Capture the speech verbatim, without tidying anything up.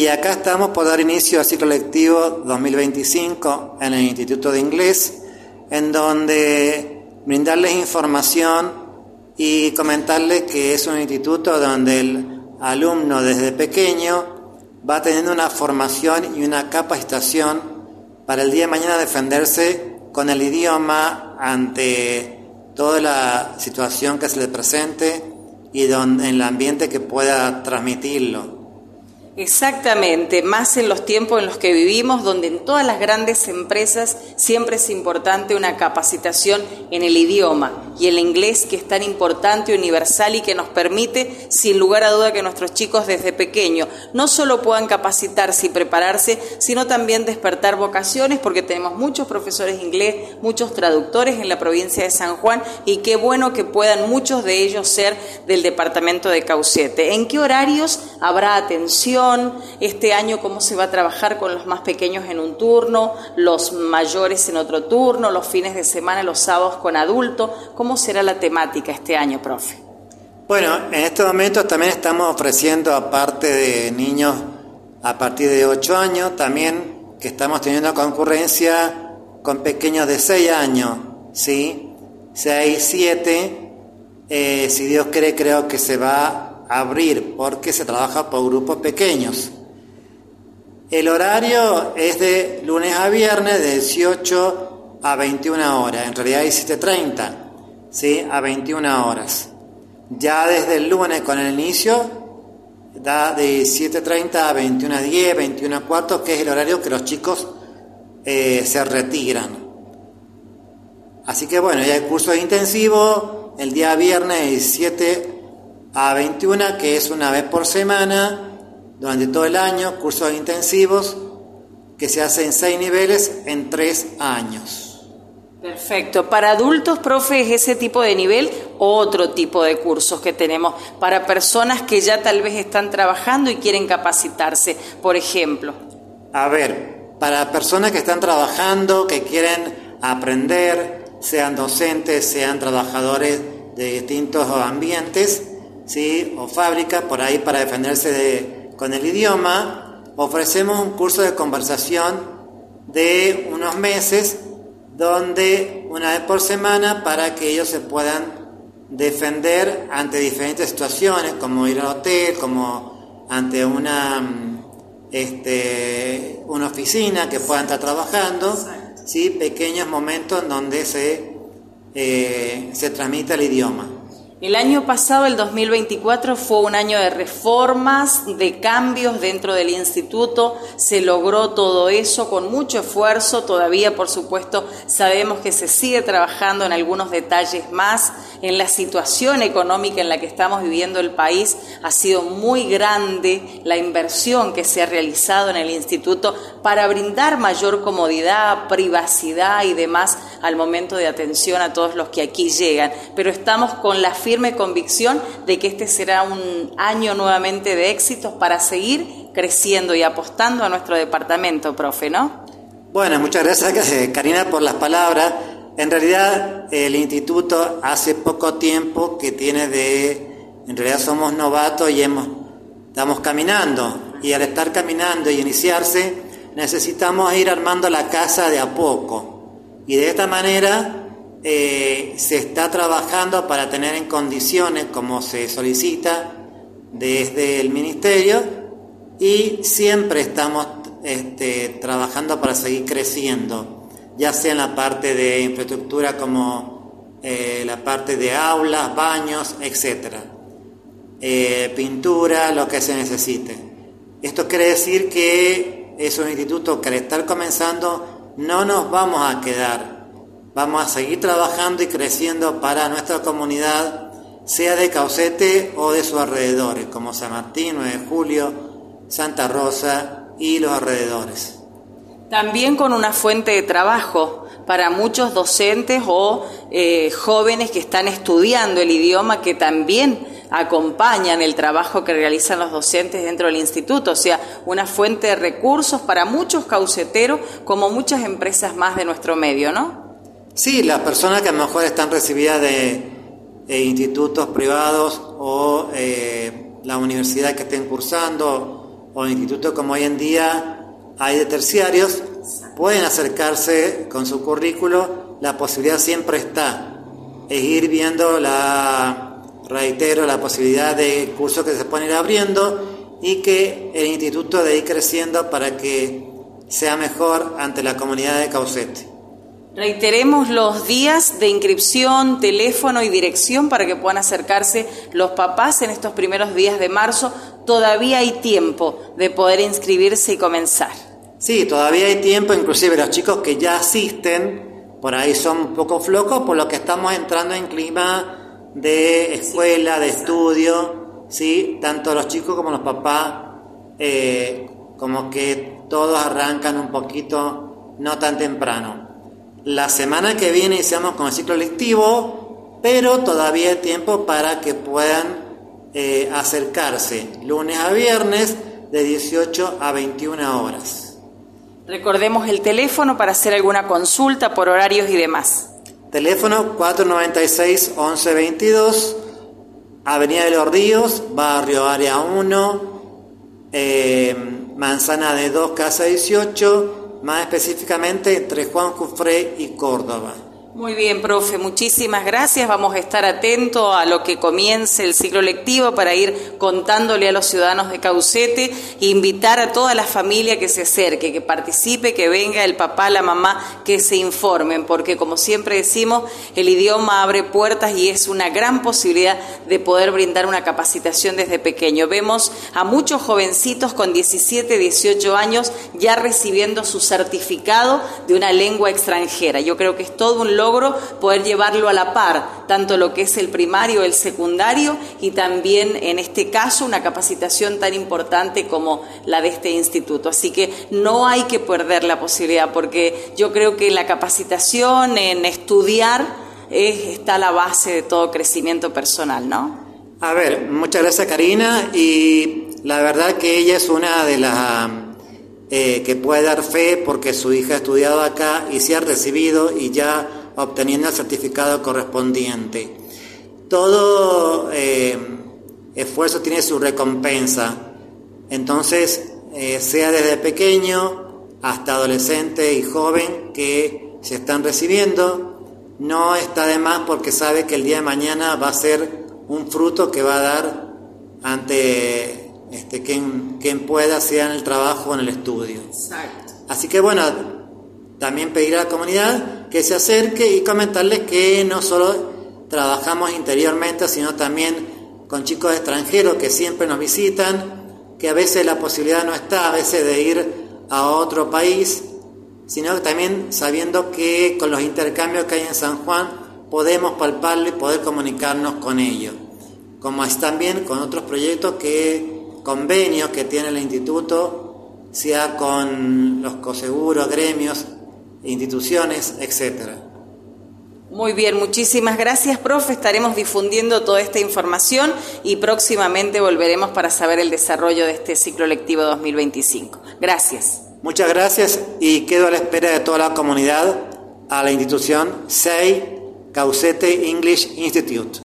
acá estamos por dar inicio al ciclo lectivo dos mil veinticinco en el Instituto de Inglés, en donde brindarles información y comentarles que es un instituto donde el alumno desde pequeño va teniendo una formación y una capacitación para el día de mañana defenderse con el idioma ante toda la situación que se le presente y donde, en el ambiente que pueda transmitirlo. Exactamente, más en los tiempos en los que vivimos, donde en todas las grandes empresas siempre es importante una capacitación en el idioma y el inglés, que es tan importante, universal y que nos permite, sin lugar a duda, que nuestros chicos desde pequeños no solo puedan capacitarse y prepararse, sino también despertar vocaciones, porque tenemos muchos profesores de inglés, muchos traductores en la provincia de San Juan, y qué bueno que puedan muchos de ellos ser del departamento de Caucete. ¿En qué horarios habrá atención? Este año, ¿cómo se va a trabajar con los más pequeños en un turno, los mayores en otro turno, los fines de semana, los sábados con adultos? ¿Cómo será la temática este año, profe? Bueno, en estos momentos también estamos ofreciendo, aparte de niños a partir de ocho años, también que estamos teniendo concurrencia con pequeños de seis años, ¿sí? seis, siete, eh, si Dios quiere, creo que se va abrir, porque se trabaja por grupos pequeños. El horario es de lunes a viernes de dieciocho a veintiuna horas, en realidad diecisiete treinta, ¿sí? A veintiuna horas. Ya desde el lunes con el inicio da de diecisiete treinta a veintiuna diez, veintiuna cuarto, que es el horario que los chicos eh, se retiran. Así que bueno, ya hay cursos intensivos el día viernes de diecisiete a veintiuna, que es una vez por semana, durante todo el año, cursos intensivos que se hacen en seis niveles en tres años. Perfecto. ¿Para adultos, profe, es ese tipo de nivel o otro tipo de cursos que tenemos para personas que ya tal vez están trabajando y quieren capacitarse, por ejemplo? A ver, para personas que están trabajando, que quieren aprender, sean docentes, sean trabajadores de distintos ambientes, ¿sí? O fábrica, por ahí para defenderse de, con el idioma, ofrecemos un curso de conversación de unos meses, donde una vez por semana, para que ellos se puedan defender ante diferentes situaciones, como ir al hotel, como ante una, este, una oficina que puedan estar trabajando, ¿sí? Pequeños momentos en donde se, eh, se transmite el idioma. El año pasado, el dos mil veinticuatro, fue un año de reformas, de cambios dentro del instituto. Se logró todo eso con mucho esfuerzo. Todavía, por supuesto, sabemos que se sigue trabajando en algunos detalles más. En la situación económica en la que estamos viviendo el país, ha sido muy grande la inversión que se ha realizado en el instituto para brindar mayor comodidad, privacidad y demás al momento de atención a todos los que aquí llegan. Pero estamos con la firme convicción de que este será un año nuevamente de éxitos para seguir creciendo y apostando a nuestro departamento, profe, ¿no? Bueno, muchas gracias, Karina, por las palabras. En realidad, el instituto hace poco tiempo que tiene de... En realidad somos novatos y hemos, estamos caminando. Y al estar caminando y iniciarse, necesitamos ir armando la casa de a poco. Y de esta manera eh, se está trabajando para tener en condiciones como se solicita desde el ministerio, y siempre estamos este, trabajando para seguir creciendo, ya sea en la parte de infraestructura como eh, la parte de aulas, baños, etcétera, eh, pintura, lo que se necesite. Esto quiere decir que es un instituto que al estar comenzando no nos vamos a quedar, vamos a seguir trabajando y creciendo para nuestra comunidad, sea de Caucete o de sus alrededores, como San Martín, nueve de julio, Santa Rosa y los alrededores. También con una fuente de trabajo para muchos docentes o eh, jóvenes que están estudiando el idioma, que también acompañan el trabajo que realizan los docentes dentro del instituto. O sea, una fuente de recursos para muchos cauceteros, como muchas empresas más de nuestro medio, ¿no? Sí, las personas que a lo mejor están recibidas de, de institutos privados o eh, la universidad que estén cursando, o institutos como hoy en día hay de terciarios, pueden acercarse con su currículo, la posibilidad siempre está, es ir viendo la, reitero, la posibilidad de cursos que se pueden ir abriendo y que el instituto de ir creciendo para que sea mejor ante la comunidad de Caucete. Reiteremos los días de inscripción, teléfono y dirección para que puedan acercarse los papás en estos primeros días de marzo. Todavía hay tiempo de poder inscribirse y comenzar. Sí, todavía hay tiempo, inclusive los chicos que ya asisten, por ahí son un poco flojos, por lo que estamos entrando en clima de escuela, sí, de estudio, ¿sí? Tanto los chicos como los papás, eh, como que todos arrancan un poquito, no tan temprano. La semana que viene iniciamos con el ciclo lectivo, pero todavía hay tiempo para que puedan eh, acercarse lunes a viernes de dieciocho a veintiuna horas. Recordemos el teléfono para hacer alguna consulta por horarios y demás. Teléfono cuatro noventa y seis, once veintidós, Avenida de los Ríos, Barrio Área uno, eh, Manzana de dos, Casa dieciocho, más específicamente entre Juan Jufré y Córdoba. Muy bien, profe, muchísimas gracias. Vamos a estar atentos a lo que comience el ciclo lectivo para ir contándole a los ciudadanos de Caucete e invitar a toda la familia que se acerque, que participe, que venga el papá, la mamá, que se informen, porque como siempre decimos, el idioma abre puertas y es una gran posibilidad de poder brindar una capacitación desde pequeño. Vemos a muchos jovencitos con diecisiete, dieciocho años ya recibiendo su certificado de una lengua extranjera. Yo creo que es todo un logro poder llevarlo a la par, tanto lo que es el primario, el secundario y también en este caso una capacitación tan importante como la de este instituto. Así que no hay que perder la posibilidad, porque yo creo que en la capacitación, en estudiar, es, está la base de todo crecimiento personal, ¿no? A ver, muchas gracias, Karina, y la verdad que ella es una de las eh, que puede dar fe porque su hija ha estudiado acá y se ha recibido y ya obteniendo el certificado correspondiente. Todo eh, esfuerzo tiene su recompensa, entonces eh, sea desde pequeño hasta adolescente y joven que se están recibiendo, no está de más porque sabe que el día de mañana va a ser un fruto que va a dar ante este, quien, quien pueda, sea en el trabajo o en el estudio. Exacto. Así que bueno, también pedir a la comunidad que se acerque y comentarles que no solo trabajamos interiormente, sino también con chicos extranjeros que siempre nos visitan, que a veces la posibilidad no está, a veces de ir a otro país, sino que también sabiendo que con los intercambios que hay en San Juan podemos palparlo y poder comunicarnos con ellos. Como es también con otros proyectos, que convenios que tiene el instituto, sea con los coseguros, gremios, instituciones, etcétera. Muy bien, muchísimas gracias, profe. Estaremos difundiendo toda esta información y próximamente volveremos para saber el desarrollo de este ciclo lectivo dos mil veinticinco. Gracias. Muchas gracias y quedo a la espera de toda la comunidad a la institución S E I Caucete English Institute.